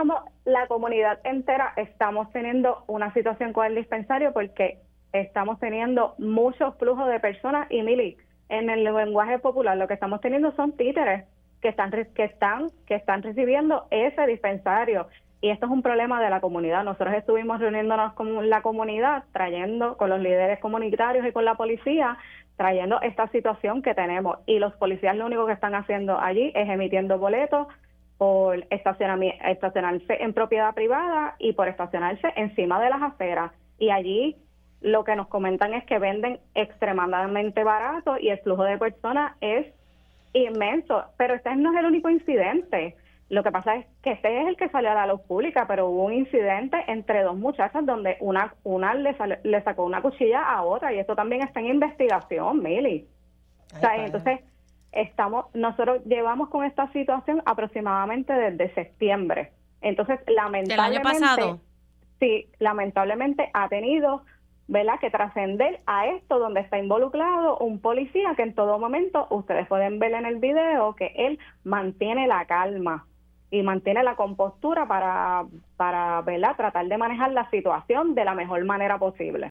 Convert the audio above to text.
la comunidad entera estamos teniendo una situación con el dispensario porque estamos teniendo muchos flujos de personas y Mili, en el lenguaje popular lo que estamos teniendo son títeres que están recibiendo ese dispensario y esto es un problema de la comunidad. Nosotros estuvimos reuniéndonos con la comunidad, trayendo con los líderes comunitarios y con la policía, trayendo esta situación que tenemos y los policías lo único que están haciendo allí es emitiendo boletos por estacionarse en propiedad privada y por estacionarse encima de las aceras. Y allí lo que nos comentan es que venden extremadamente barato y el flujo de personas es inmenso. Pero este no es el único incidente. Lo que pasa es que este es el que salió a la luz pública, pero hubo un incidente entre dos muchachas donde una le sacó una cuchilla a otra y esto también está en investigación, Mili. O sea, entonces nosotros llevamos con esta situación aproximadamente desde septiembre. Entonces, lamentablemente, ¿del año pasado? Sí, lamentablemente ha tenido, ¿verdad?, que trascender a esto donde está involucrado un policía que en todo momento, ustedes pueden ver en el video que él mantiene la calma y mantiene la compostura para ¿verdad?, tratar de manejar la situación de la mejor manera posible.